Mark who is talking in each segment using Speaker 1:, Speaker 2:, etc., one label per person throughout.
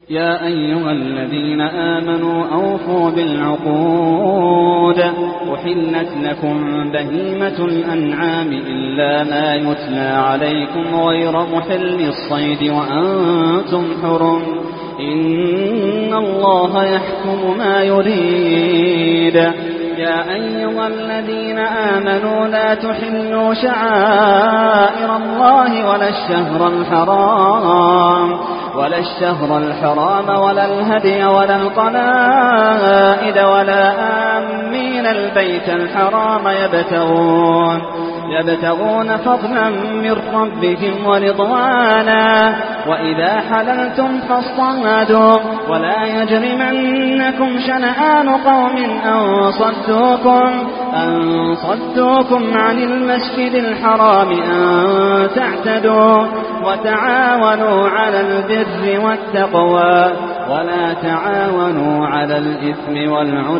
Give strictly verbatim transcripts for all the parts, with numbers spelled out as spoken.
Speaker 1: يا أيها الذين آمنوا أوفوا بالعقود أحلت لكم بهيمة الأنعام إلا ما يتلى عليكم غير محل الصيد وأنتم حرم إن الله يحكم ما يريد. يا أيها الذين آمنوا لا تحلوا شعائر الله ولا الشهر الحرام ولا الشهر الحرام ولا الهدي ولا القلائد ولا آمين البيت الحرام يبتغون يبتغون فضلا من ربهم ورضوانا وإذا حللتم فاصطادوا ولا يجرمنكم شنآن قوم أن صدوكم أن صدوكم عن المسجد الحرام أن تعتدوا وتعاونوا على البر والتقوى ولا تعاونوا على الإثم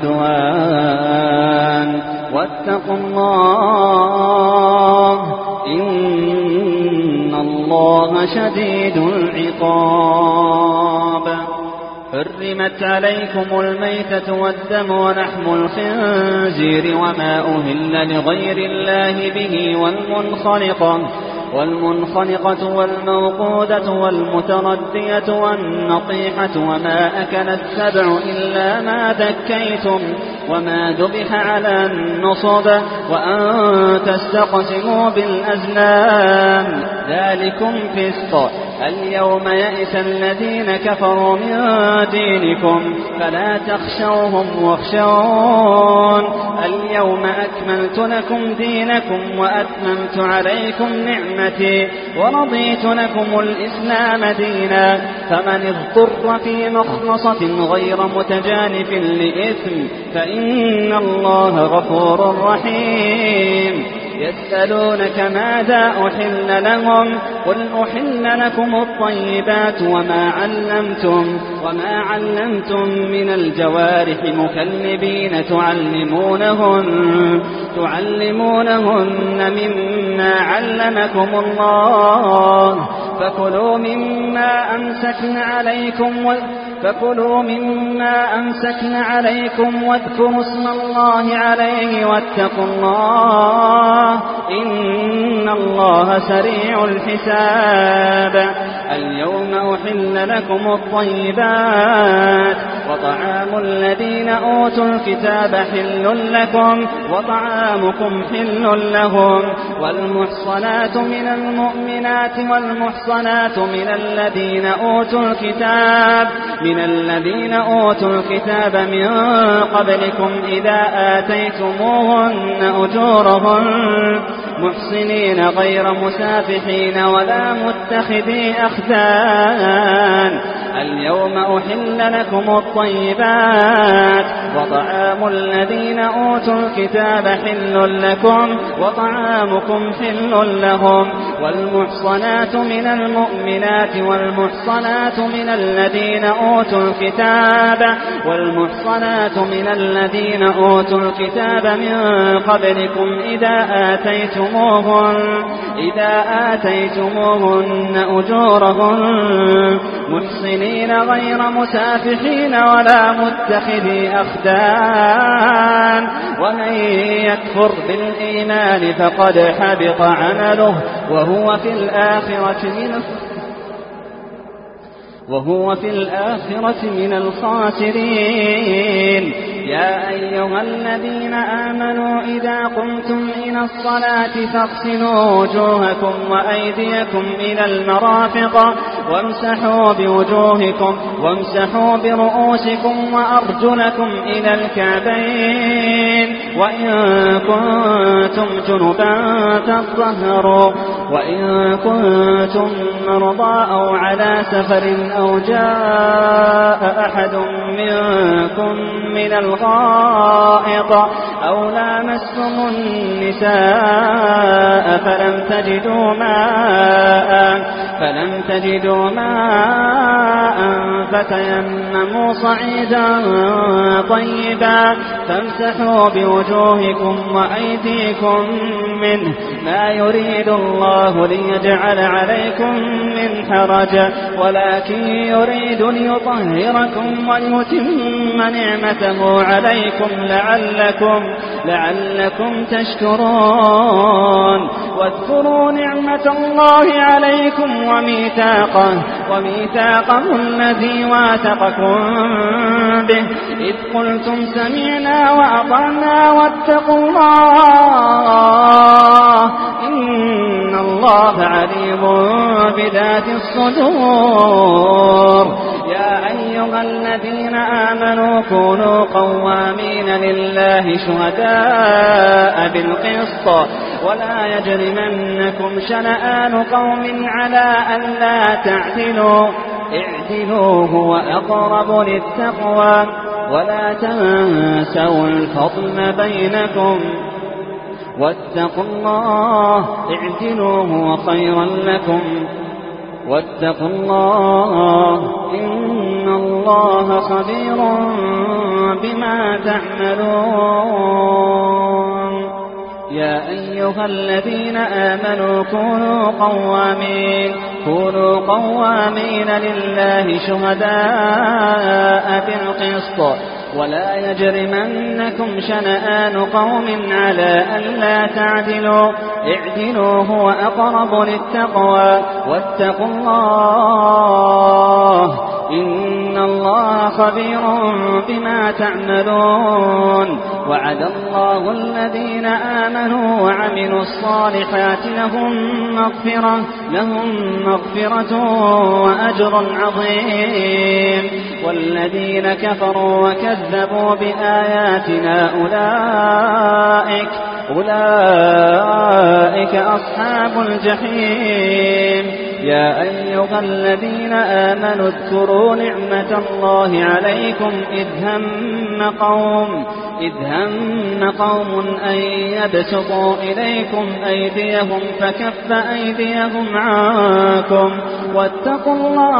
Speaker 1: والعدوان واتقوا الله إن الله شديد العقاب. حرمت عليكم الميتة والدم ولحم الخنزير وما أهل لغير الله به والمنخنقة والمنخنقة والموقودة والمتردية والنطيحة وما أكل السبع إلا ما ذكيتم وما ذبح على النصب وأن تستقسموا بالأزلام ذلكم فسق. اليوم يئس الذين كفروا من دينكم فلا تخشوهم واخشون اليوم أكملت لكم دينكم وأتممت عليكم نعمتي ورضيت لكم الإسلام دينا فمن اضطر في مخلصة غير متجانف لإثم فإن الله غفور رحيم. يسألونك ماذا أحل لهم قل أحل لكم الطيبات وما علمتم وما علمتم من الجوارح مكلبين تعلمونهن تعلمونهن مما علمكم الله فكلوا مما أمسكن عليكم فكلوا مما أمسكن عليكم واذكروا اسم الله عليه واتقوا الله إن الله سريع الحساب. اليوم أحل لكم الطيبات وطعام الذين أوتوا الكتاب حل لكم وطعامكم حل لهم والمحصنات من المؤمنات والمحصنات من الذين أوتوا الكتاب من الذين أوتوا الكتاب من قبلكم إذا آتيتموهن أجورهن محصنين غير مسافحين ولا متخذي أخدان. اليوم أحل لكم الطيبات وطعام الذين أوتوا الكتاب حل لكم وطعامكم حل لهم والمحصنات من المؤمنات والمحصنات من الذين أوتوا الكتاب والمحصنات من الذين أوتوا الكتاب من قبلكم إذا آتيتموهن إذا آتيتموهن أجورهن محصنين غير مسافحين ولا متخذي أخدان ومن يكفر بالإيمان فقد حبط عمله وهو في الآخرة من وهو في الآخرة من الخاسرين. يا أيها الذين آمنوا إذا قمتم إلى الصلاة فاغسلوا وجوهكم وأيديكم إلى المرافق وامسحوا بوجوهكم وامسحوا برؤوسكم وأرجلكم إلى الكعبين وإن كنتم جنبا فاطهروا وإن كنتم مرضى أو على سفر أو جاء أحد منكم من الغائط أو لامستم النساء فلم تجدوا ماء فلم تجدوا ماء فتيمموا صعيدا طيبا فامسحوا بوجوهكم وأيديكم منه ما يريد الله ليجعل عليكم من حرج ولكن يريد ليطهركم وليتم نعمته عليكم لعلكم, لعلكم تشكرون. واذكروا نعمة الله عليكم وميثاقه, وميثاقه الذي واثقكم به إذ قلتم سمعنا وأطعنا واتقوا الله إن الله عليم بذات الصدور. يا أيها الذين آمنوا كونوا قوامين لله شهداء بالقسط ولا يجرمنكم شنآن قوم على ألا تعدلوا اعدلوا هو أقرب للتقوى ولا تنسوا الفضل بينكم واتقوا الله اعدلوا هو خيرا لكم واتقوا الله إن الله خبير بما تعملون. يا أيها الذين آمنوا كونوا قوامين كونوا قوامين لله شهداء بالقسط ولا يجرمنكم شنآن قوم على ألا تعدلوا اعدلوا هو أقرب للتقوى واتقوا الله إن الله خبير بما تعملون. وعد الله الذين آمنوا وعملوا الصالحات لهم مغفرة, لهم مغفرة وأجر عظيم. والذين كفروا وكذبوا بآياتنا أولئك, أولئك أصحاب الجحيم. يا أيها الذين آمنوا اذكروا نعمة الله عليكم إذ هم قوم إذ هم قوم أن يبسطوا إليكم أيديهم فكف أيديهم عنكم واتقوا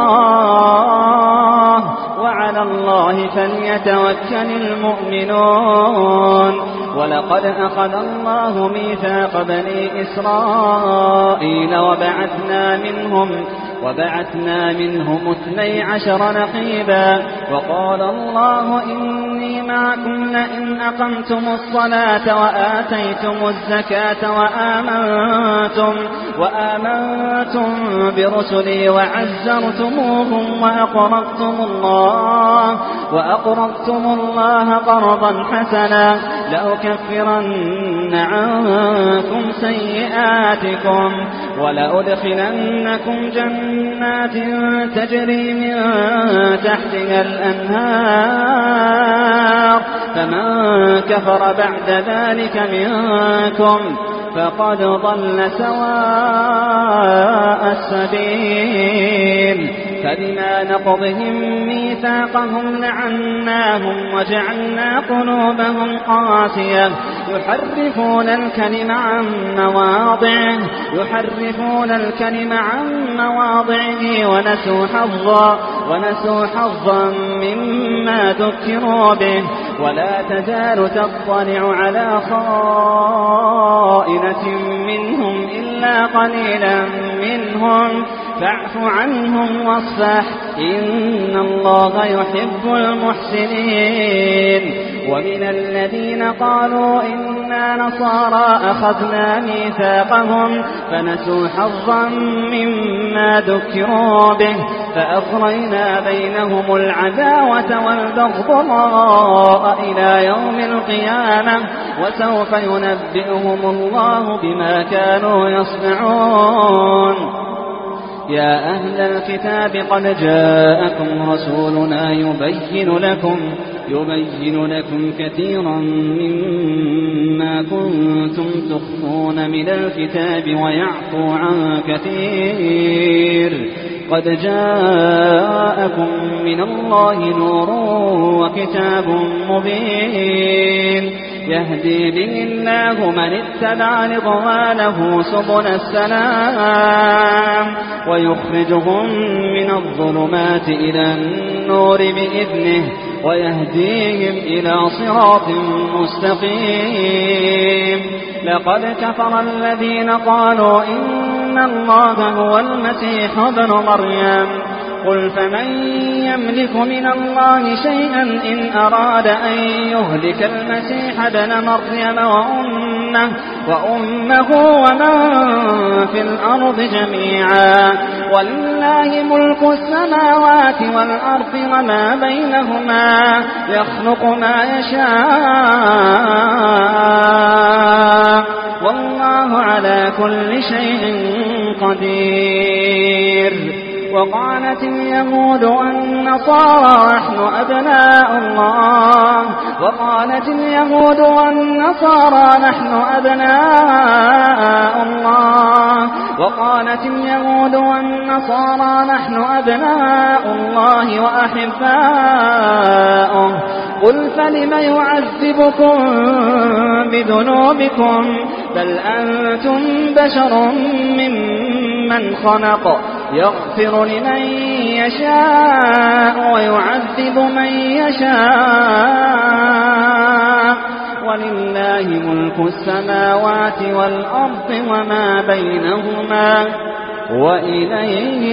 Speaker 1: الله وعلى الله فليتوكل المؤمنون. ولقد أخذ الله ميثاق بني إسرائيل وبعثنا منهم وبعثنا منهم اثني عشر نقيبا وقال الله إني معكم لئن أقمتم الصلاة وآتيتم الزكاة وآمنتم, وآمنتم برسلي وعزرتموهم وأقرضتم الله, وأقرضتم الله قرضا حسنا لأكفرن عنكم سيئاتكم ولأدخلنكم جنات تجري من تحتها الأنهار فمن كفر بعد ذلك منكم فقد ضل سواء السبيل. فبما نقضهم ميثاقهم لعناهم وجعلنا قلوبهم قاسية يحرفون الكلم عن مواضعه يحرفون الكلم عن مواضعه ونسوا حظا ونسوا حظا مما ذكروا به. ولا تزال تطلع على خائنة منهم إلا قليلا منهم فاعف عنهم واصفح إن الله يحب المحسنين. ومن الذين قالوا إنا نصارى أخذنا ميثاقهم فنسوا حظا مما ذكروا به فأغرينا بينهم العداوة والبغضاء إلى يوم القيامة وسوف ينبئهم الله بما كانوا يصنعون. يا أهل الكتاب قد جاءكم رسولنا يبين لكم يبين لكم كثيرا مما كنتم تخفون من الكتاب ويعفو عن كثير قد جاءكم من الله نور وكتاب مبين يهدي به الله من اتبع رضوانه سبل السلام ويخرجهم من الظلمات إلى النور بإذنه ويهديهم إلى صراط مستقيم لقد كفر الذين قالوا إن الله هو المسيح ابن مريم قل فمن يملك من الله شيئا إن أراد أن يهلك المسيح ابن مريم وأمه, وأمه ومن في الأرض جميعا ولله ملك السماوات والأرض وما بينهما يخلق ما يشاء والله على كل شيء قدير وقالت اليهود والنصارى نحن أبناء الله وقالت اليهود والنصارى نحن أبناء الله وقالت اليهود والنصارى نحن أبناء الله وأحباؤه قل فلم يعذبكم بذنوبكم بل أنتم بشر ممن خلق يغفر لمن يشاء ويعذب من يشاء ولله ملك السماوات والأرض وما بينهما وإليه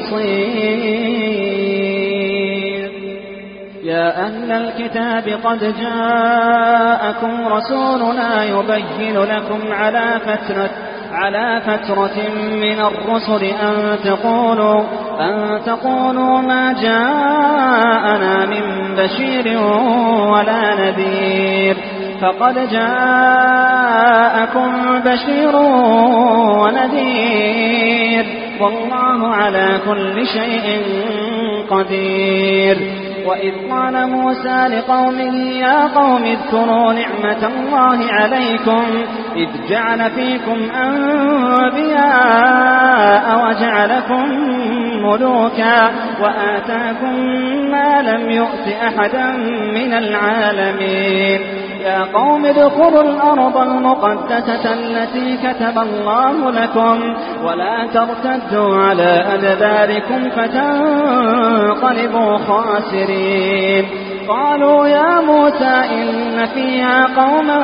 Speaker 1: المصير يا أهل الكتاب قد جاءكم رسولنا يبين لكم على فترة على فترة من الرسل أن تقولوا, أن تقولوا ما جاءنا من بشير ولا نذير فقد جاءكم بشير ونذير والله على كل شيء قدير وإذ قال موسى لقومه يا قوم اذكروا نعمة الله عليكم إذ جعل فيكم أنبياء وجعلكم ملوكا وآتاكم ما لم يؤت أحدا من العالمين يا قوم ادخلوا الأرض المقدسة التي كتب الله لكم ولا ترتدوا على أدباركم فتنقلبوا خاسرين قالوا يا موسى إن فيها قوما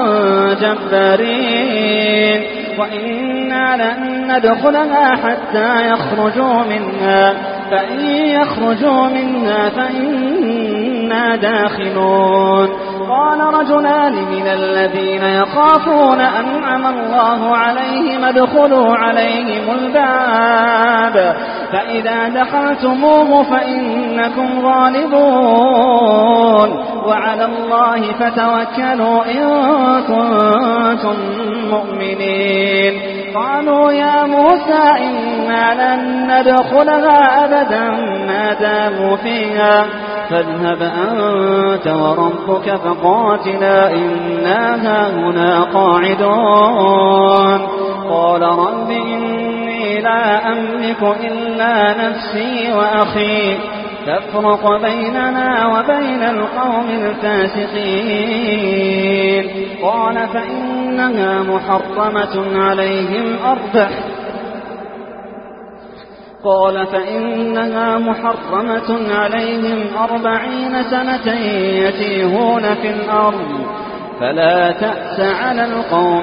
Speaker 1: جبارين وإنا لن ندخلها حتى يخرجوا منها فإن يخرجوا منها فإنا داخلون قال رجلان من الذين يخافون أنعم الله عليهم ادخلوا عليهم الباب فإذا دخلتموه فإنكم غالبون وعلى الله فتوكلوا إن كنتم مؤمنين قالوا يا موسى إنا لن ندخلها أبدا ما داموا فيها فاذهب أنت وربك فقاتلا إنا هاهنا قاعدون قال رب إني لا أملك إلا نفسي وأخي تفرق بيننا وبين القوم الفاسقين قال فإنها محرمة عليهم أربع قال فإنها محرمة عليهم أربعين سنة يتيهون في الأرض فلا تأس على القوم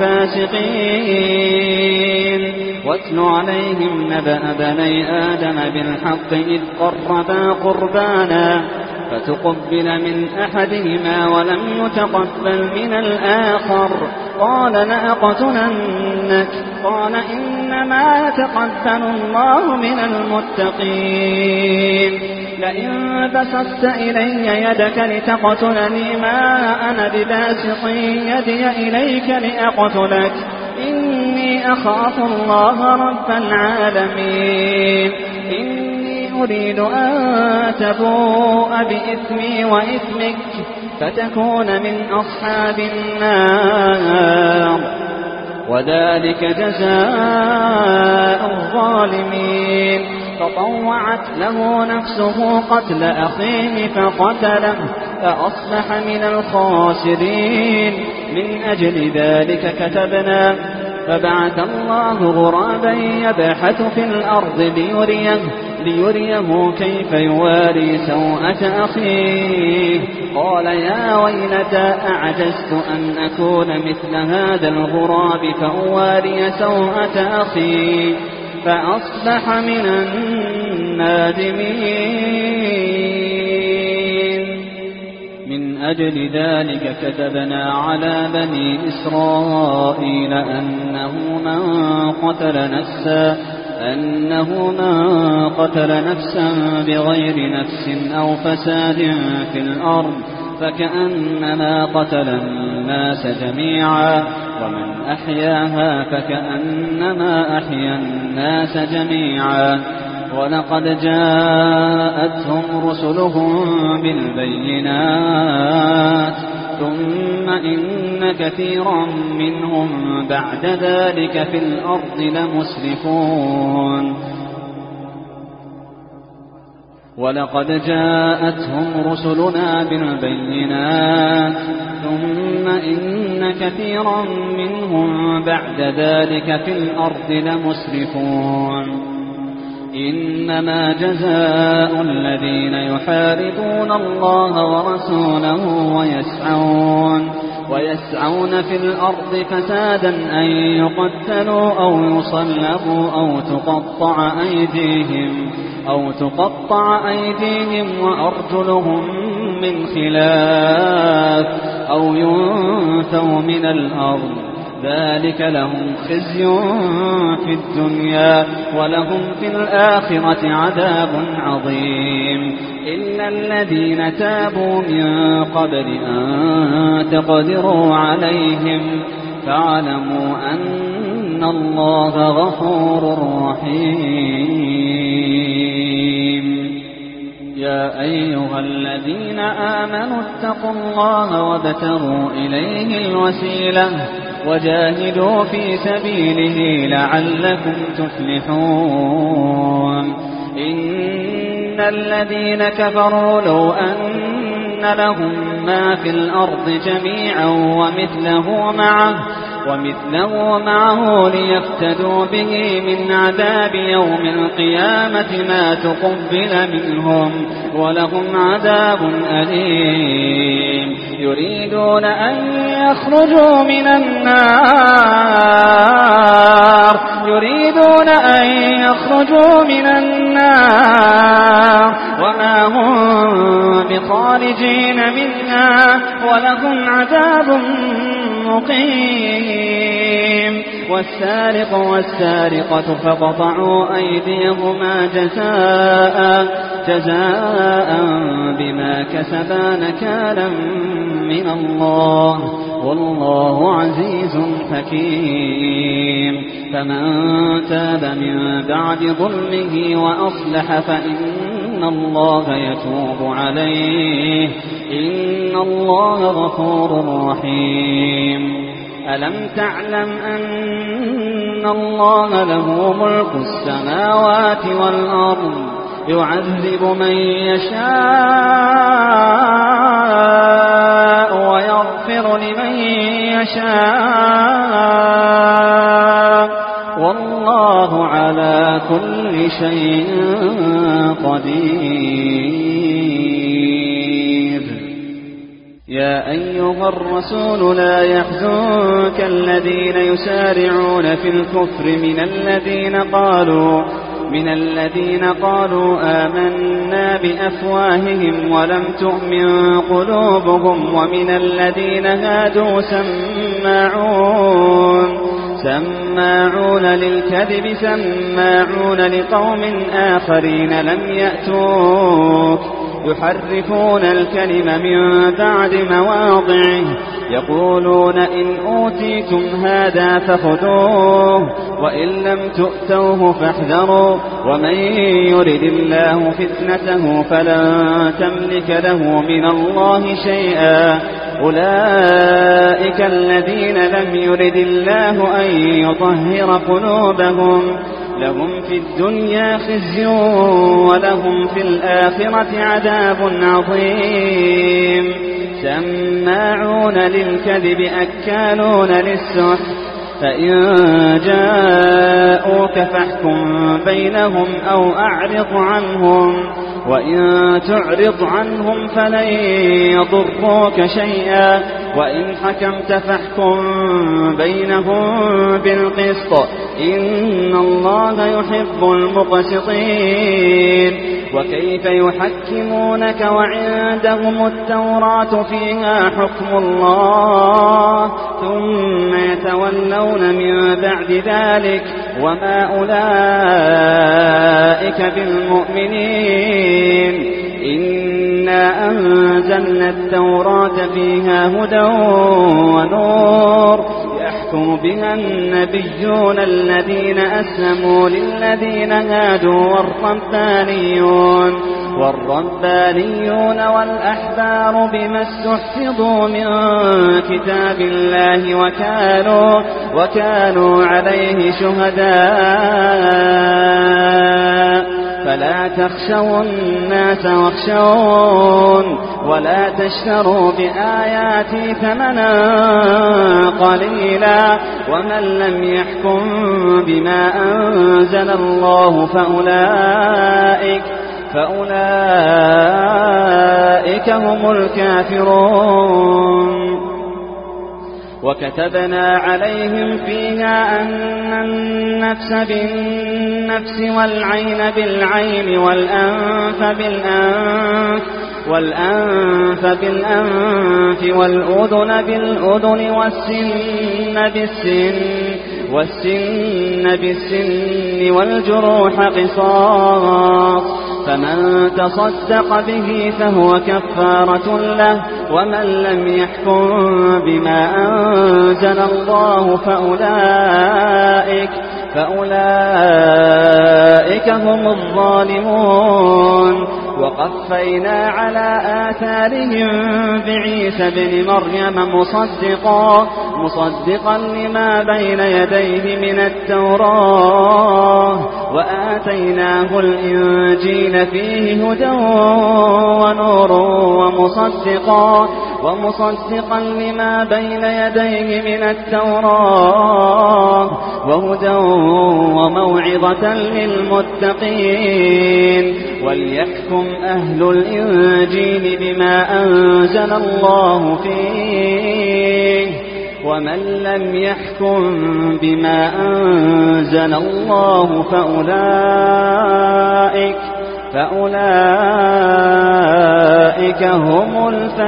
Speaker 1: الفاسقين واتل عليهم نبأ بني آدم بالحق إذ قربا قربانا فتقبل من أحدهما ولم يتقبل من الآخر قال لأقتلنك قال إنما يتقبل الله من المتقين لئن بسطت إلي يدك لتقتلني ما أنا بباسط يدي إليك لأقتلك إني أخاف الله رب العالمين إني أريد أن تبوء بإثمي وإثمك فتكون من أصحاب النار وذلك جزاء الظالمين فطوعت له نفسه قتل أخيه فقتله فأصبح من الخاسرين. من أجل ذلك كتبنا فبعث الله غرابا يبحث في الأرض ليريه, ليريه كيف يواري سوءة أخيه. قال يا ويلتى أعجزت أن أكون مثل هذا الغراب فأواري سوءة أخي فأصبح من النادمين. من أجل ذلك كتبنا على بني إسرائيل أنه من قتل نفسا أنه من قتل نفسا بغير نفس أو فساد في الأرض فكأنما قتل الناس جميعا ومن أحياها فكأنما أحيا الناس جميعا. ولقد جاءتهم رسلهم بالبينات ثم إن كثيرا منهم بعد ذلك في الأرض لمسرفون. ولقد جاءتهم رسلنا بالبينات ثم إن كثيرا منهم بعد ذلك في الأرض لمسرفون. إنما جزاء الذين يحاربون الله ورسوله ويسعون, ويسعون في الأرض فسادا أن يقتلوا أو يصلبوا أو تقطع أيديهم, أو تقطع أيديهم وأرجلهم من خلاف أو ينفوا من الأرض. ذلك لهم خزي في الدنيا ولهم في الآخرة عذاب عظيم. إلا الذين تابوا من قبل أن تقدروا عليهم فاعلموا أن الله غفور رحيم. يا أيها الذين آمنوا اتقوا الله وابتغوا إليه الوسيلة وجاهدوا في سبيله لعلكم تفلحون. إن الذين كفروا لو أن لهم ما في الأرض جميعا ومثله معه, ومثله معه ليفتدوا به من عذاب يوم القيامة ما تقبل منهم ولهم عذاب أليم. يريدون أن يخرجوا من النار يريدون أن يخرجوا من النار وما هم بخارجين منها ولهم عذاب مقيم. والسارق والسارقة فقطعوا أيديهما جزاء جزاء بما كسبا نكالا من الله والله عزيز حكيم. فمن تاب من بعد ظلمه وأصلح فإن الله يتوب عليه إن الله غفور رحيم. ألم تعلم أن الله له ملك السماوات والأرض يعذب من يشاء ويغفر لمن يشاء والله على كل شيء قدير. يا أيها الرسول لا يحزنك الذين يسارعون في الكفر من الذين قالوا من الذين قالوا آمنا بأفواههم ولم تؤمن قلوبهم ومن الذين هادوا سماعون سماعون للكذب سماعون لقوم آخرين لم يأتوك يحرفون الكلم من بعد مواضعه يقولون إن أوتيتم هذا فخذوه وإن لم تؤتوه فاحذروا ومن يرد الله فتنته فلن تملك له من الله شيئا. أولئك الذين لم يرد الله أن يطهر قلوبهم لهم في الدنيا خزي ولهم في الآخرة عذاب عظيم سماعون للكذب أكالون للسحت فإن جاءوك فاحكم بينهم أو أعرض عنهم وإن تعرض عنهم فلن يضروك شيئا وإن حكمت فاحكم بينهم بالقسط إن الله يحب المقسطين وكيف يحكمونك وعندهم التوراة فيها حكم الله ثم يتولون من بعد ذلك وما أولئك بالمؤمنين إنا أنزلنا التوراة فيها هدى ونور يحكم بها النبيون الذين أسلموا للذين هادوا والربانيون والربانيون والأحبار بما استحفظوا من كتاب الله وكانوا, وكانوا عليه شهداء فلا تخشوا الناس واخشون ولا تشتروا بآياتي ثمنا قليلا ومن لم يحكم بما أنزل الله فأولئك فأولئك هم الكافرون وكتبنا عليهم فيها أن النفس بالنفس والعين بالعين والأنف بالأنف والأنف بالأنف والأذن بالأذن والسن بالسن والسن بالسن والجروح قصاص فمن تصدق به فهو كفارة له ومن لم يحكم بما أنزل الله فأولئك فأولئك هم الظالمون وقفينا على آثارهم بعيسى بن مريم مصدقا مصدقا لما بين يديه من التوراة وآتيناه الإنجيل فيه هدى ونور ومصدقا ومصدقا لما بين يديه من التوراة وهدى وموعظة للمتقين وليحكم أهل الإنجيل بما أنزل الله فيه ومن لم يحكم بما أنزل الله فأولئك فأولئك هم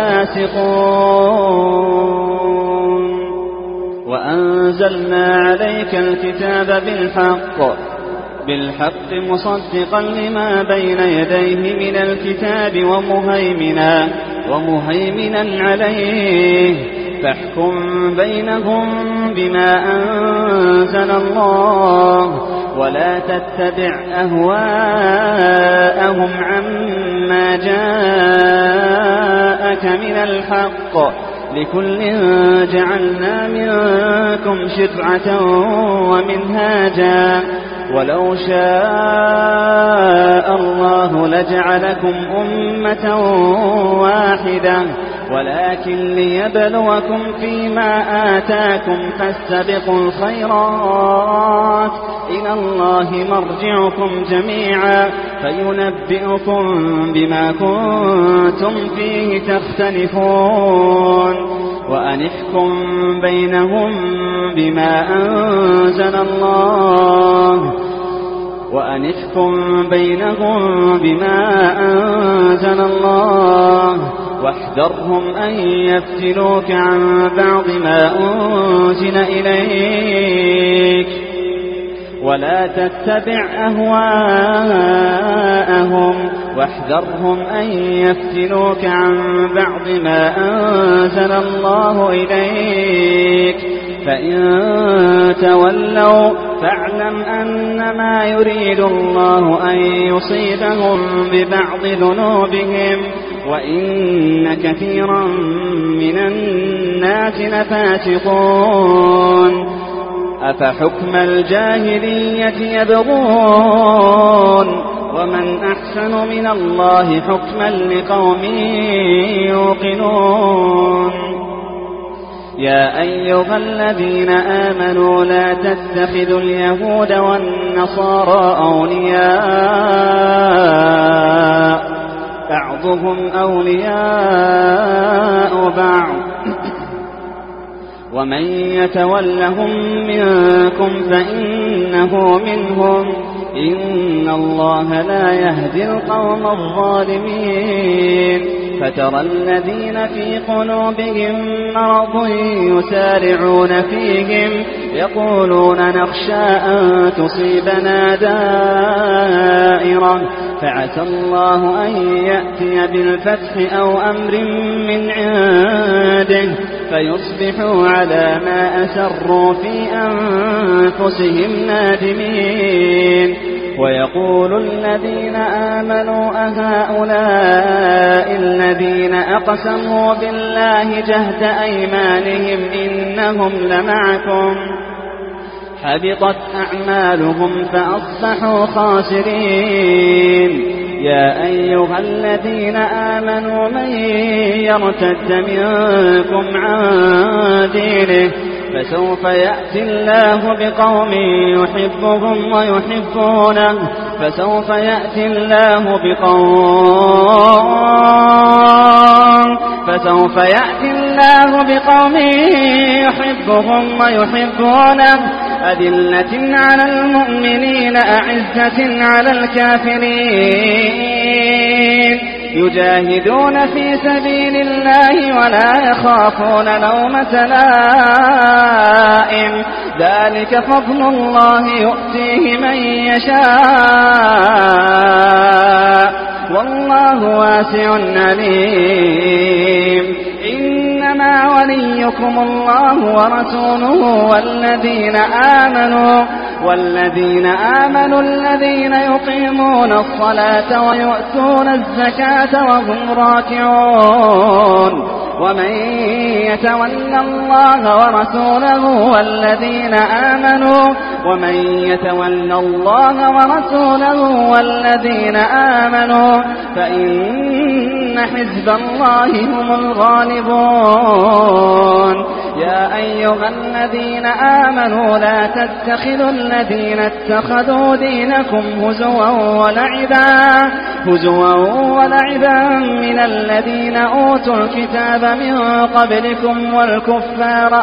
Speaker 1: الفاسقون وأنزلنا عليك الكتاب بالحق بالحق مصدقا لما بين يديه من الكتاب ومهيمنا ومهيمنا عليه فاحكم بينهم بما أنزل الله ولا تتبع أهواءهم عما جاءك من الحق لكل جعلنا منكم شرعة ومنهاجا ولو شاء الله لجعلكم أمة واحدة ولكن ليبلوكم فيما آتاكم فاستبقوا الخيرات إلى الله مرجعكم جميعا فينبئكم بما كنتم فيه تختلفون وأنحكم بينهم بما أنزل الله وأنحكم بينهم بما أنزل الله واحذرهم أن يفتنوك عن بعض ما أنزل إليك ولا تتبع أهواءهم واحذرهم أن يفتنوك عن بعض ما أنزل الله إليك فإن تولوا فاعلم أنما يريد الله أن يصيبهم ببعض ذنوبهم وإن كثيرا من الناس لفاسقون أفحكم الجاهلية يبغون ومن أحسن من الله حكما لقوم يوقنون يا أيها الذين آمنوا لا تتخذوا اليهود والنصارى أولياء بعضهم أولياء بعض ومن يتولهم منكم فإنه منهم إن الله لا يهدي القوم الظالمين فترى الذين في قلوبهم مرض يسارعون فيهم يقولون نخشى أن تصيبنا دائرة فعسى الله أن يأتي بالفتح أو أمر من عنده فيصبحوا على ما أسروا في أنفسهم نادمين ويقول الذين آمنوا أهؤلاء الذين أقسموا بالله جهد أيمانهم إنهم لمعكم حبطت أعمالهم فأصبحوا خاسرين يا أيها الذين آمنوا من يرتد منكم عن دينه فسوف يأتي الله بقوم يحبهم ويحبونه فسوف يأتي الله بقوم فسوف يأتي الله بقوم يحبهم ويحبونه أذلة على المؤمنين أعزة على الكافرين يجاهدون في سبيل الله ولا يخافون لومة لائم ذلك فضل الله يؤتيه من يشاء والله واسع عليم إنما وليكم الله ورسوله والذين آمنوا والذين آمنوا الذين يقيمون الصلاة ويؤتون الزكاة وهم راكعون ومن يتولى الله ورسوله والذين آمنوا ومن يتولى الله ورسوله والذين آمنوا فإن حزب الله هم الغالبون يا أيها الذين آمنوا لا تتخذوا الذين اتخذوا دينكم هزوا ولعبا هزوا ولعبا من الذين أوتوا الكتاب من قبلكم والكفار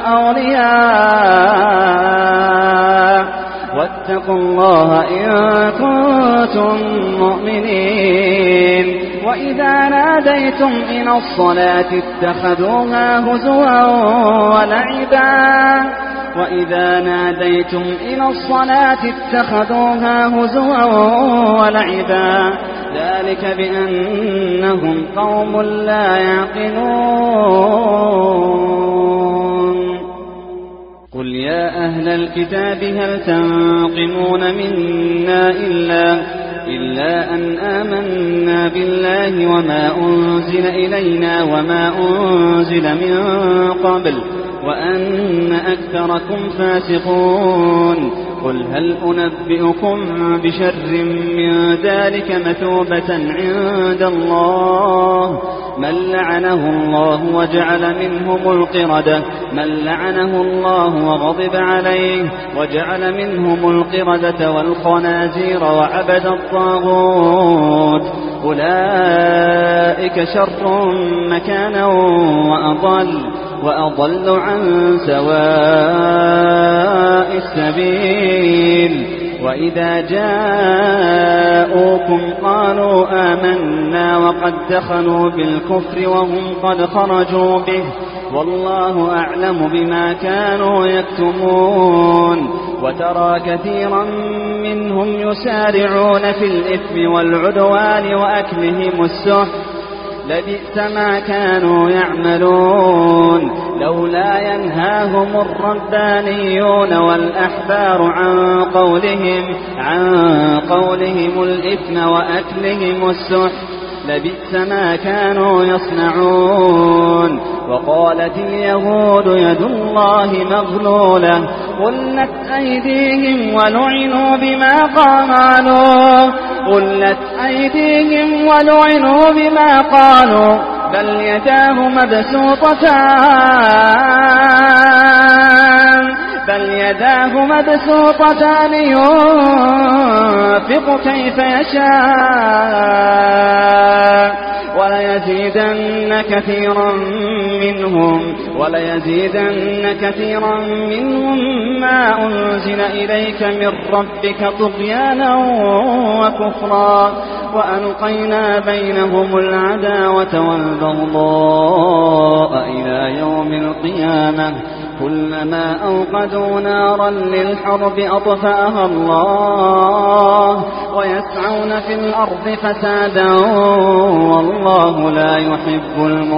Speaker 1: أولياء واتقوا الله إن كنتم مؤمنين وإذا ناديتم إلى الصلاة اتخذوها هزوا ولعبا وإذا ناديتم إلى الصلاة اتخذوها هزوا ولعبا ذلك بأنهم قوم لا يعقلون قل يا أهل الكتاب هل تنقمون منا إلا إلا أن آمنا بالله وما أنزل إلينا وما أنزل من قبل وأن أكثركم فاسقون قل هل أنبئكم بشر من ذلك مثوبة عند الله من لعنه الله وجعل منهم القردة من لعنه الله وغضب عليه وجعل منهم القردة والخنازير وعبد الطاغوت أولئك شر مكانا وأضل وأضل عن سواء السبيل وإذا جاءوكم قالوا آمنا وقد دخلوا بالكفر وهم قد خرجوا به والله أعلم بما كانوا يكتمون وترى كثيرا منهم يسارعون في الإثم والعدوان وأكلهم السحت لبئس ما كانوا يعملون لولا ينهاهم الربانيون والأحبار عن قولهم عن قولهم الإثم وأكلهم السحت لبئس ما كانوا يصنعون وقالت اليهود يد الله مغلولة غلت أيديهم ولعنوا بما قالوا غلت أيديهم ولعنوا بما قالوا بل يداه مبسوطتان بل يداه مبسوطتان ينفق كيف يشاء وليزيدن كثيرا منهم وليزيدن كثيرا منهم ما أنزل إليك من ربك طغيانا وكفرا وألقينا بينهم العداوة والبغضاء إلى يوم القيامة كلما أوقدوا نارا للحرب أطفأها الله ويسعون في الأرض فسادا والله لا يحب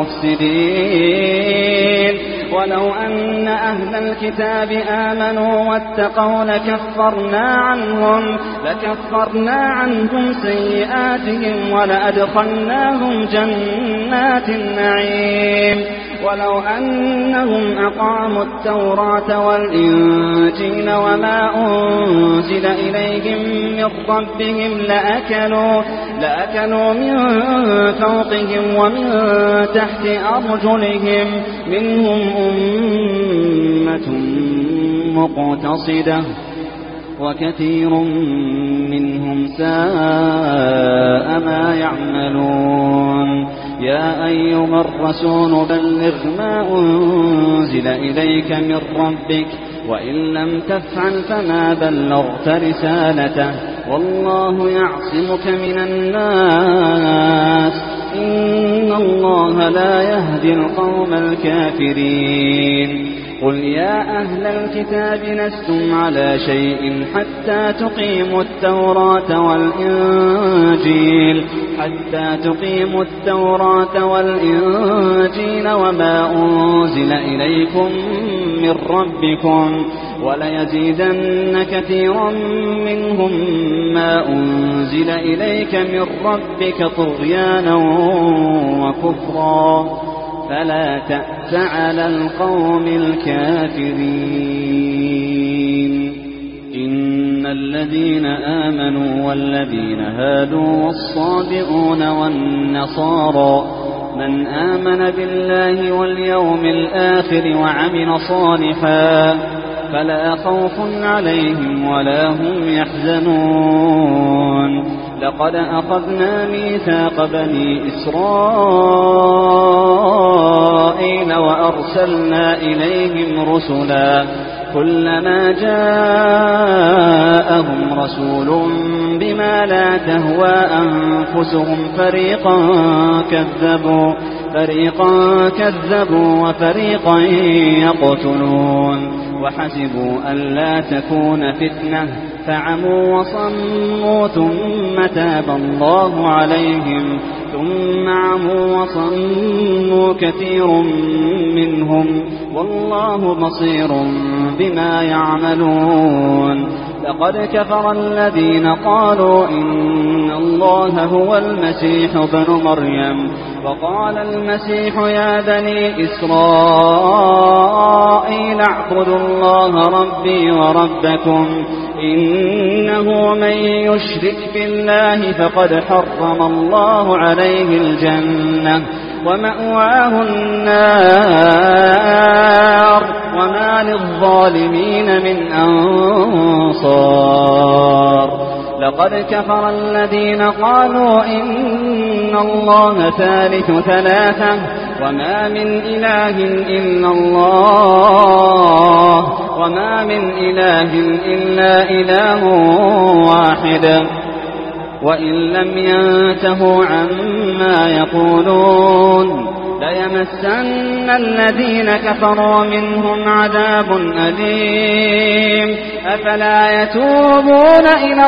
Speaker 1: المفسدين ولو أن أهل الكتاب آمنوا واتقوا لكفرنا عنهم لكفرنا عنهم سيئاتهم ولأدخلناهم جنات النعيم ولو أنهم أقاموا التوراة والإنجيل وما أنزل إليهم من ربهم لأكلوا, لأكلوا من فوقهم ومن تحت أرجلهم منهم أمة مقتصدة وكثير منهم ساء ما يعملون يا أيها الرسول بلغ ما أنزل إليك من ربك وإن لم تفعل فما بلغت رسالته والله يعصمك من الناس إن الله لا يهدي القوم الكافرين قل يا أهل الكتاب لستم على شيء حتى تقيموا التوراة والإنجيل حتى تقيموا التوراة والإنجيل وما أنزل إليكم من ربكم وليزيدن كثيرا منهم ما أنزل إليك من ربك طغيانا وكفرا فلا تأس على القوم الكافرين إن الذين آمنوا والذين هادوا والصابئون والنصارى من آمن بالله واليوم الآخر وعمل صالحا فلا خوف عليهم ولا هم يحزنون لقد أخذنا ميثاق بني إسرائيل وأرسلنا إليهم رسلا كلما جاءهم رسول بما لا تهوى أنفسهم فريقا كذبوا فريقا كذبوا وفريقا يقتلون وحسبوا ألا تكون فتنة فعموا وصموا ثم تاب الله عليهم ثم عموا وصموا كثير منهم والله بصير بما يعملون لقد كفر الذين قالوا إن الله هو المسيح ابن مريم وقال المسيح يا بني إسرائيل اعبدوا الله ربي وربكم إنه من يشرك بالله فقد حرم الله عليه الجنة ومأواه النار وما للظالمين من أنصار لقد كفر الذين قالوا إن الله ثالث ثلاثة وما من إله إلا الله وما من إله إلا إله واحد وإن لم ينتهوا عما يقولون ليمسن الذين كفروا منهم عذاب أليم أفلا يتوبون إلى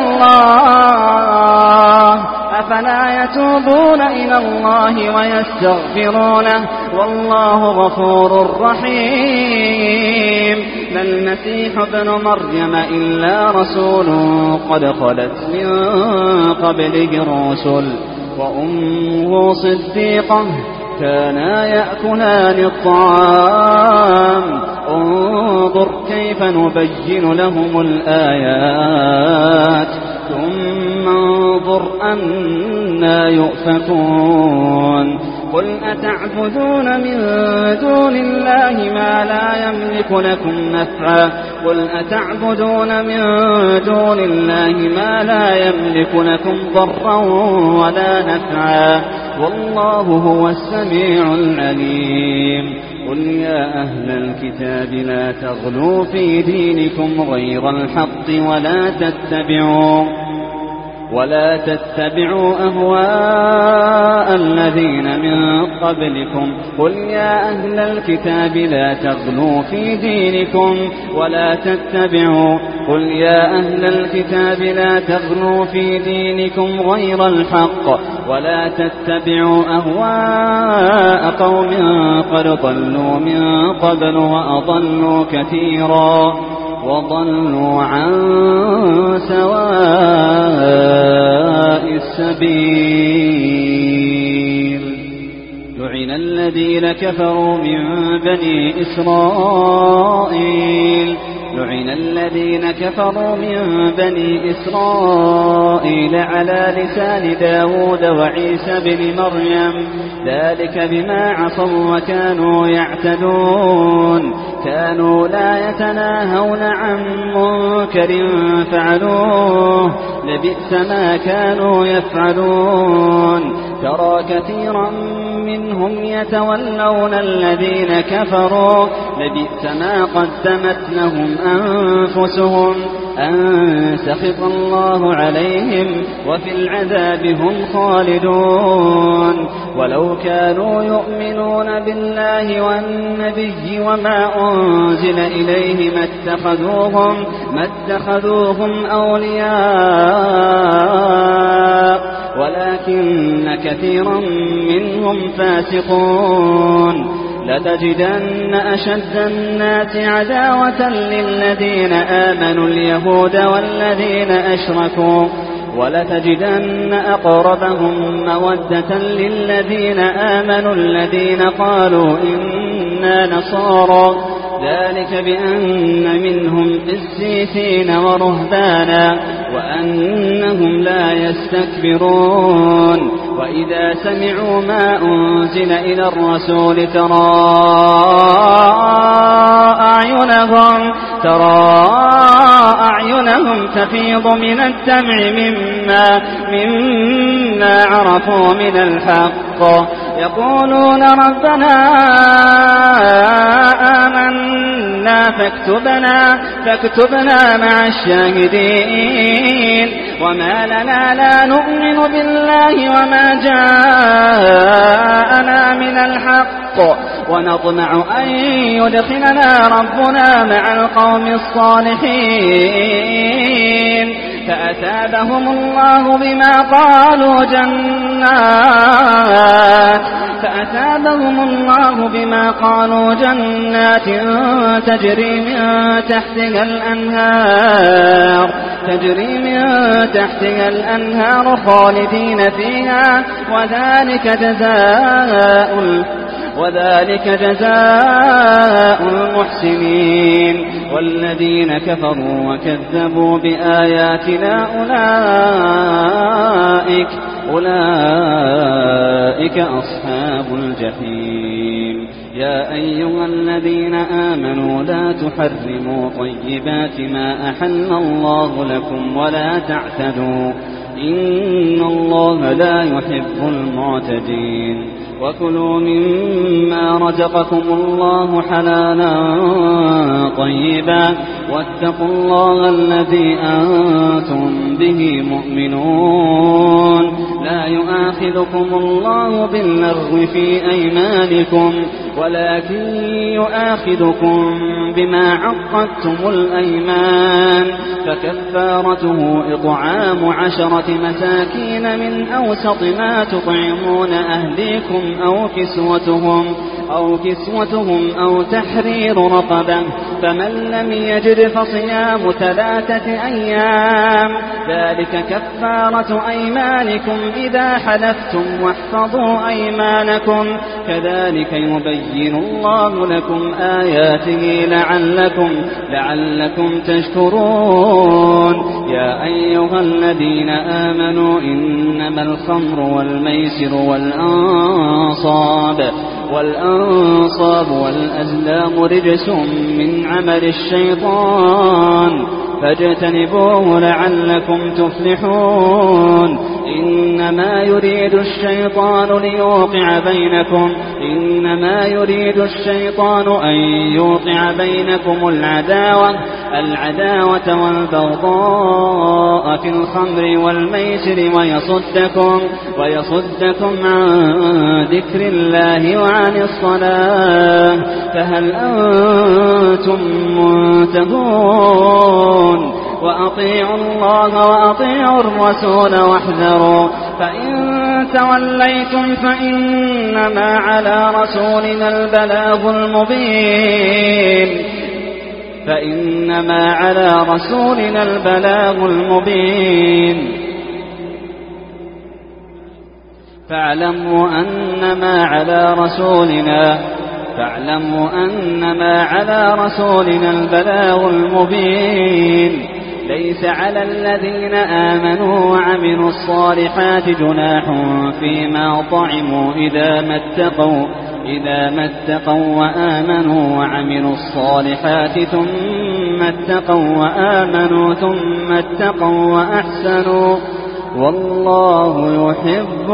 Speaker 1: الله أفلا يتوبون إلى الله ويستغفرونه والله غفور رحيم ما المسيح ابن مريم إلا رسول قد خلت من قبله الرسل وأمه صديقة كانا يأكلان الطعام انظر كيف نبين لهم الآيات ثم انظر أنا يؤفكون قل أتعبدون من دون الله ما لا يملك لكم نفعا قل أتعبدون من دون الله ما لا يملك لكم ضرا ولا نفعا والله هو السميع العليم قل يا أهل الكتاب لا تغلوا في دينكم غير الحق ولا تتبعوا ولا تتبعوا أهواء الذين من قبلكم قل يا أهل الكتاب لا تغلوا في دينكم ولا تتبعوا قل يا أهل الكتاب لا تغلوا في دينكم غير الحق ولا تتبعوا أهواء قوم قد ضلوا من قبل وأضلوا كثيرا وضلوا عن سواء السبيل لعن الذين كفروا من بني إسرائيل لعن الذين كفروا من بني إسرائيل على لسان داود وعيسى بن مريم ذلك بما عصوا وكانوا يعتدون كانوا لا يتناهون عن منكر فعلوه لبئس ما كانوا يفعلون ترى كثيرا منهم يتولون الذين كفروا لبئس ما قدمت لهم أنفسهم أن سخط الله عليهم وفي العذاب هم خالدون ولو كانوا يؤمنون بالله والنبي وما أنزل إليه ما اتخذوهم, ما اتخذوهم أولياء ولكن كثيرا منهم فاسقون لتجدن أشد الناس عداوة للذين آمنوا اليهود والذين أشركوا ولتجدن أقربهم مودة للذين آمنوا الذين قالوا إنا نصارى ذلك بأن منهم قسيسين ورهبانا وأنهم لا يستكبرون وإذا سمعوا ما أنزل إلى الرسول ترى أعينهم, ترى أعينهم تفيض من الدمع مما, مما عرفوا من الحق يقولون ربنا آمنا فاكتبنا, فاكتبنا مع الشاهدين وما لنا لا نؤمن بالله وما جاءنا من الحق ونطمع أن يدخلنا ربنا مع القوم الصالحين فأثابهم الله بما قالوا جنات فأثابهم الله بما قالوا جنات تجري من تحتها الأنهار تجري من تحتها الأنهار خالدين فيها وذلك جزاء وذلك جزاء المحسنين والذين كفروا وكذبوا بآياتنا أولئك أولئك أصحاب الجحيم يا أيها الذين آمنوا لا تحرموا طيبات ما أحل الله لكم ولا تعتدوا إن الله لا يحب المعتدين وكلوا مما رزقكم الله حلالا طيبا واتقوا الله الذي أنتم به مؤمنون لا يؤاخذكم الله باللغو في أيمانكم ولكن يؤاخذكم بما عقدتم الأيمان فكفارته إطعام عشرة مساكين من أوسط ما تطعمون أهليكم أو كسوتهم, أو كسوتهم أو تحرير رقبة، فمن لم يجد فصيام ثلاثة أيام، ذلك كفارة أيمانكم إذا حلفتم، واحفظوا أيمانكم، كذلك يبين الله لكم آياته لعلكم, لعلكم تشكرون. يا أيها الذين آمنوا إنما الخمر والميسر والأنصاب والأنصاب والأزلام رجس من عمل الشيطان فاجتنبوه لعلكم تفلحون. إنما يريد الشيطان ليوقع بينكم إنما يريد الشيطان أن يوقع بينكم العداوة العداوة والبغضاء في الخمر والميسر ويصدكم ويصدكم عن ذكر الله وعن الصلاة، فهل أنتم منتهون؟ وأطيعوا الله وأطيعوا الرسول واحذروا، فإن توليتم فإنما على رسولنا البلاغ المبين فإنما على رسولنا البلاغ المبين فاعلموا أنما على رسولنا فاعلموا أنما على رسولنا البلاغ المبين. ليس على الذين آمنوا وعملوا الصالحات جناح فيما طعموا إذا ما اتقوا إذا ما اتقوا وآمنوا وعملوا الصالحات ثم اتقوا وآمنوا ثم اتقوا وأحسنوا، والله يحب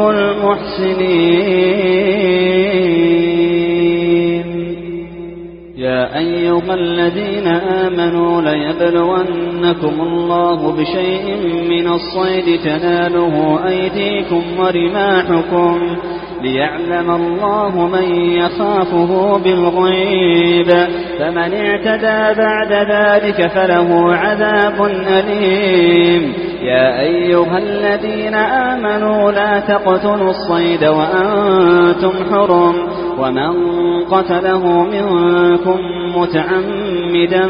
Speaker 1: المحسنين. يا أيها الذين آمنوا ليبلونكم الله بشيء من الصيد تناله أيديكم ورماحكم ليعلم الله من يخافه بالغيب، فمن اعتدى بعد ذلك فله عذاب أليم. يا أيها الذين آمنوا لا تقتلوا الصيد وأنتم حرم، ومن قتله منكم متعمدا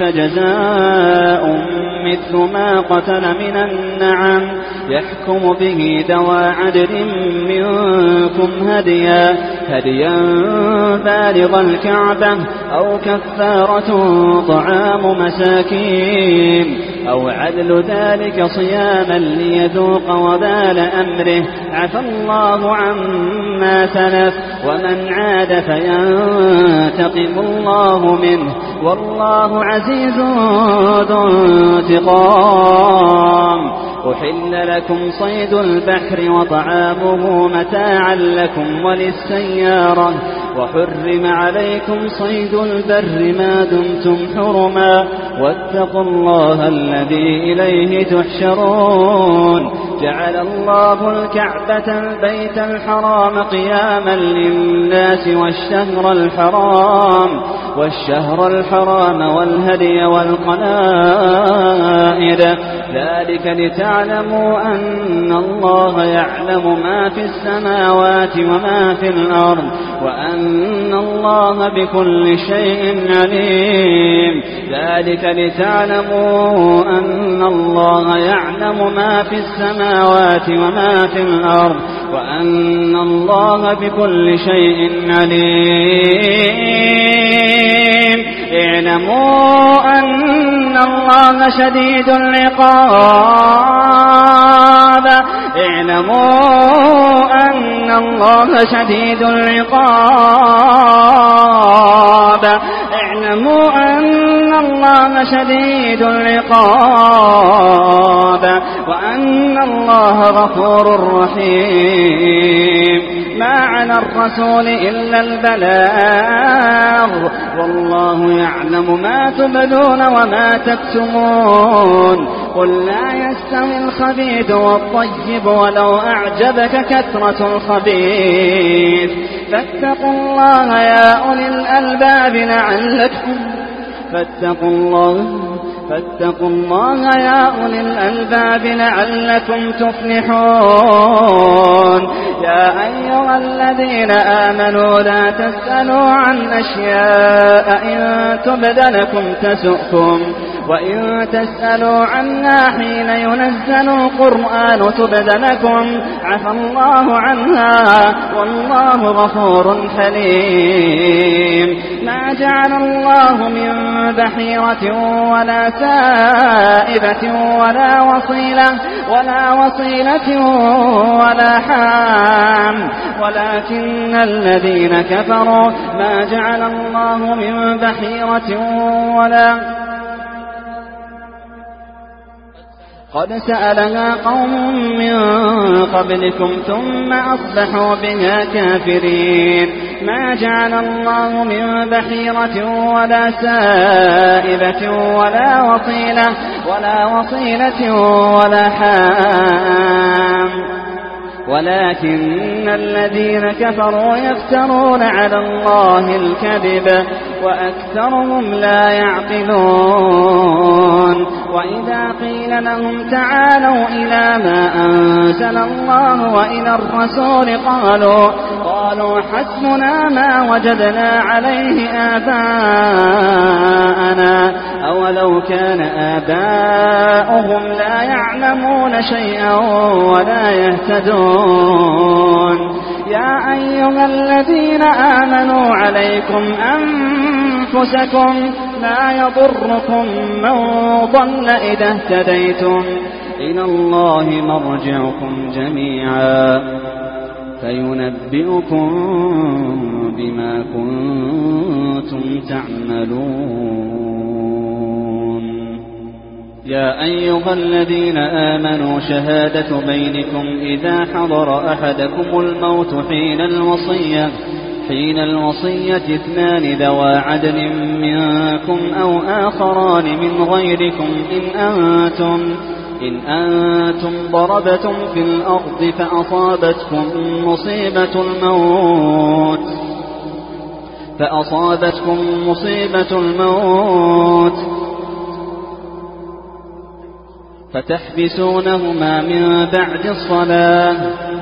Speaker 1: فجزاء مثل ما قتل من النعم يحكم به ذوى عدل منكم هديا هديا بالغ الكعبة أو كفارة طعام مساكين أو عدل ذلك صياما ليذوق وبال أمره، عفى الله عما سلف، ومن عاد فينتقم الله منه، والله عزيز ذو انتقام. أحل لكم صيد البحر وطعامه متاعا لكم وللسيارة، وحرم عليكم صيد البر ما دمتم حرما، واتقوا الله الذي إليه تحشرون. جعل الله الكعبة البيت الحرام قياما للناس والشهر الحرام والشهر الحرام والهدي والقلائد، ذلك لتعلموا أن الله يعلم ما في السماوات وما في الأرض، وأن الله بكل شيء عليم. ذلك لتعلموا أن الله يعلم ما في السماوات وما في الأرض، وأن الله بكل شيء عليم. اعلموا أن الله شديد العقاب اعلموا أن الله شديد العقاب اعلموا أن الله شديد العقاب وأن الله غفور رحيم. ما على الرسول إلا البلاغ، والله يعلم ما تبدون وما تكتمون. قل لا يستوي الخبيث والطيب ولو أعجبك كثرة الخبيث، فاتقوا الله يا أولي الألباب لعلكم فاتقوا الله فاتقوا الله يا أولي الألباب لعلكم تفلحون. يا أيها الذين آمنوا لا تسألوا عن أشياء إن تبد لكم تسؤكم وإن تسألوا عنها حين ينزل القرآن تبد لكم عفى الله عنها والله غفور حليم. ما جعل الله من بحيرة ولا سائبة ولا وصيلة ولا وصيلة ولا حام ولكن الذين كفروا ما جعل الله من بحيرة ولا قد سألها قوم من قبلكم ثم أصبحوا بها كافرين. ما جعل الله من بحيرة ولا سائبة ولا وصيلة ولا وصيلة ولا حام ولكن الذين كفروا يفترون على الله الكذب وأكثرهم لا يعقلون. وإذا قيل لهم تعالوا إلى ما أنزل الله وإلى الرسول قالوا قالوا حسبنا ما وجدنا عليه آباءنا أولو كان آباؤهم لا يعلمون شيئا ولا يهتدون. يا أيها الذين آمنوا عليكم أنفسكم لا يضركم من ضل إذا اهتديتم إلى الله مرجعكم جميعا فينبئكم بما كنتم تعملون. يا أيها الذين آمنوا شهادة بينكم إذا حضر أحدكم الموت حين الوصية حين الوصية اثنان ذوى عدل منكم أو آخران من غيركم إن أنتم إن أنتم ضربتم في الأرض فأصابتكم مصيبة الموت فأصابتكم مصيبة الموت فتحبسونهما من بعد الصلاة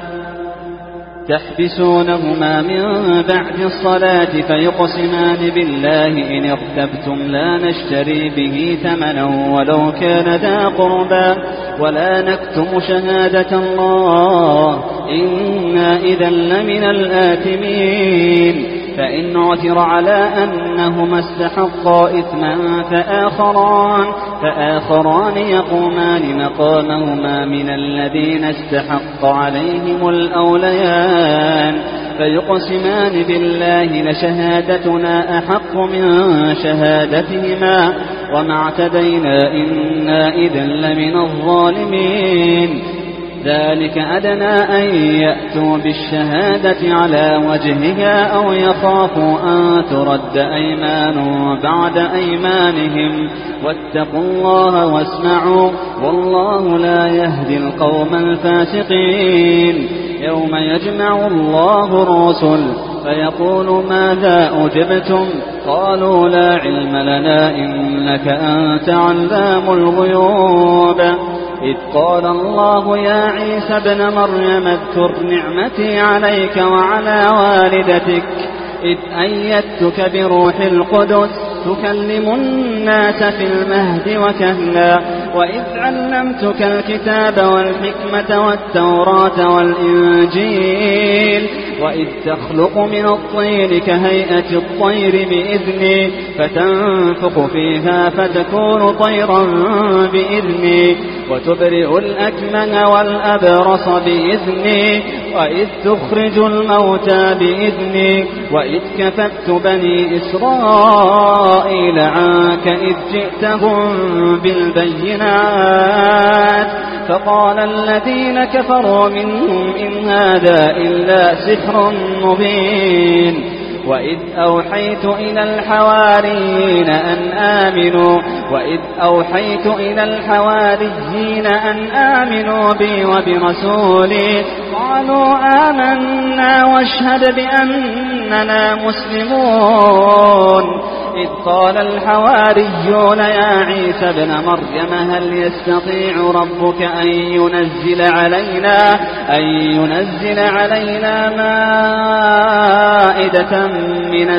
Speaker 1: تحبسونهما من بعد الصلاة فيقسمان بالله إن ارتبتم لا نشتري به ثمنا ولو كان ذا قربى ولا نكتم شهادة الله إنا إذا لمن الآثمين. فإن عثر على أنهما استحقا إثما فآخران فآخران يقومان مقامهما من الذين استحق عليهم الأوليان فيقسمان بالله لشهادتنا أحق من شهادتهما وما اعتدينا إنا إذا لمن الظالمين. ذلك أدنى أن يأتوا بالشهادة على وجهها أو يخافوا أن ترد أيمان بعد أيمانهم واتقوا الله واسمعوا والله لا يهدي القوم الفاسقين. يوم يجمع الله الرسل فيقول ماذا أجبتم قالوا لا علم لنا إنك أنت علام الغيوب. إذ قال الله يا عيسى ابن مريم اذكر نعمتي عليك وعلى والدتك إذ أيدتك بروح القدس تكلم الناس في المهد وكهلا وإذ علمتك الكتاب والحكمة والتوراة والإنجيل وإذ تخلق من الطين كهيئة الطير بإذني فتنفخ فيها فتكون طيرا بإذني وتبرئ الأكمه والأبرص بإذني وإذ تخرج الموتى بإذني وإذ كففت بني إسرائيل عنك إذ جئتهم بالبينات فقال الذين كفروا منهم إن هذا إلا سحر مبين. وإذ أوحيت إلى الحواريين أن آمنوا وإذ أوحيت إلى الحواريين أن آمنوا بي وبرسولي قالوا آمنا واشهد بأننا مسلمون. إذ قال الحواريون يا عيسى ابن مريم هل يستطيع ربك أن ينزل علينا أن ينزل علينا مائدة من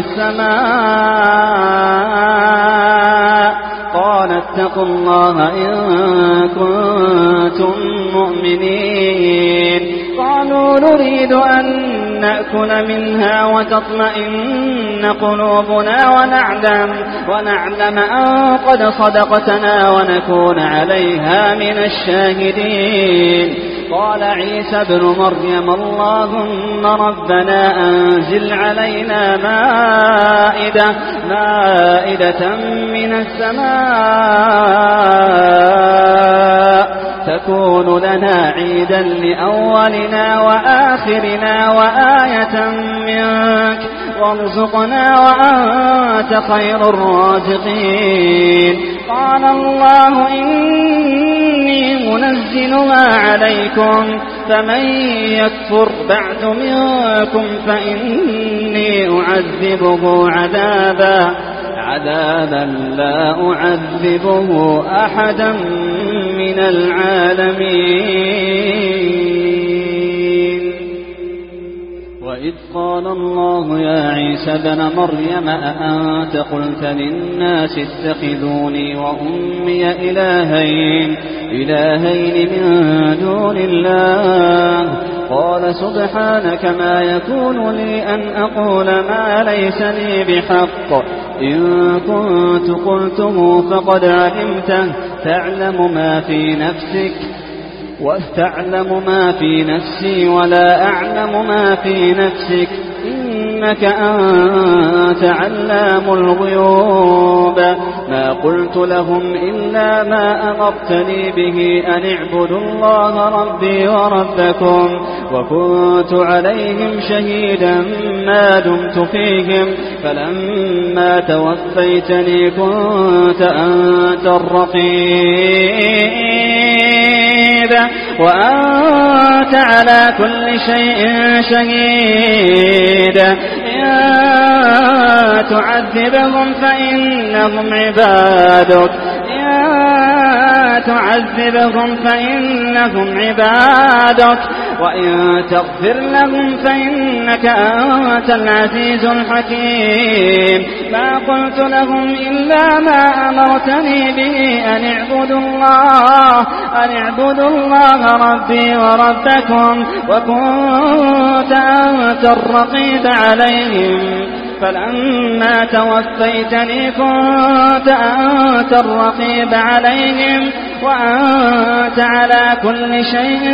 Speaker 1: السماء قال اتقوا الله إن كنتم مؤمنين قالوا نريد أن نأكل منها وتطمئن قلوبنا ونعلم, ونعلم أن قد صدقتنا ونكون عليها من الشاهدين قال عيسى ابن مريم اللهم ربنا أنزل علينا مائدة, مائدة من السماء تكون لنا عيدا لأولنا وآخرنا وآية منك وارزقنا وأنت خير الرازقين قال الله إني منزلها عليكم فمن يكفر بعد منكم فإني أعذبه عذابا عذابا لا أعذبه أحدا من العالمين وإذ قال الله يا عيسى ابن مريم أأنت قلت للناس اتخذوني وأمي إلهين, إلهين من دون الله قال سبحانك ما يكون لي أن أقول ما ليس لي بحق إن كنت قلته فقد علمته تعلم ما في نفسك وتعلم ما في نفسي ولا أعلم ما في نفسك إنك أنت علام الغيوب ما قلت لهم إلا ما أمرتني به أن اعبدوا الله ربي وربكم وكنت عليهم شهيدا ما دمت فيهم فلما توفيتني كنت أنت الرقيب وأنت على كل شيء شهيد إن تعذبهم فإنهم عبادك إن تعذبهم فإنهم عبادك وإن تغفر لهم فإنك أنت العزيز الحكيم ما قلت لهم إلا ما أمرتني به أن اعبدوا الله أن اعبدوا الله ربي وربكم وكنت أنت الرقيب عليهم فلما توفيتني كنت أنت الرقيب عليهم وأنت على كل شيء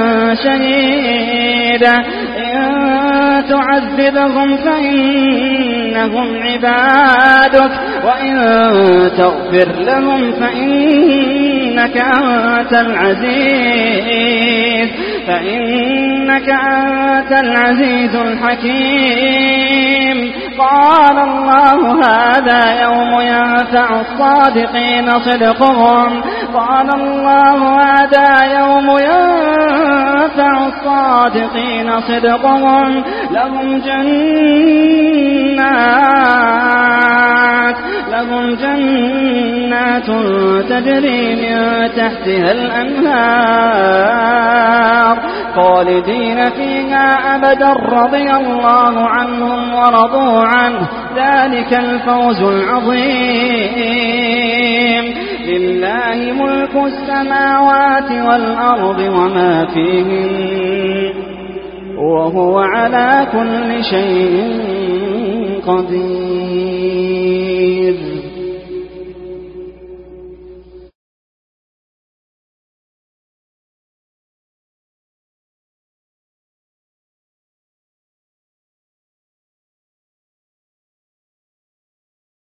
Speaker 1: شهيد إن تعذبهم فإنهم عبادك وإن تغفر لهم فإنك أنت العزيز فإنك أنت العزيز الحكيم قال الله هذا يوم ينفع الصادقين صدقهم قال الله هذا يوم ينفع الصادقين صدقهم لهم جنات لهم جنات تجري من تحتها الأنهار خالدين فيها أبدا رضي الله عنهم ورضوا عنه ذلك الفوز العظيم لله ملك السماوات والأرض وما فيهن وهو على كل شيء قدير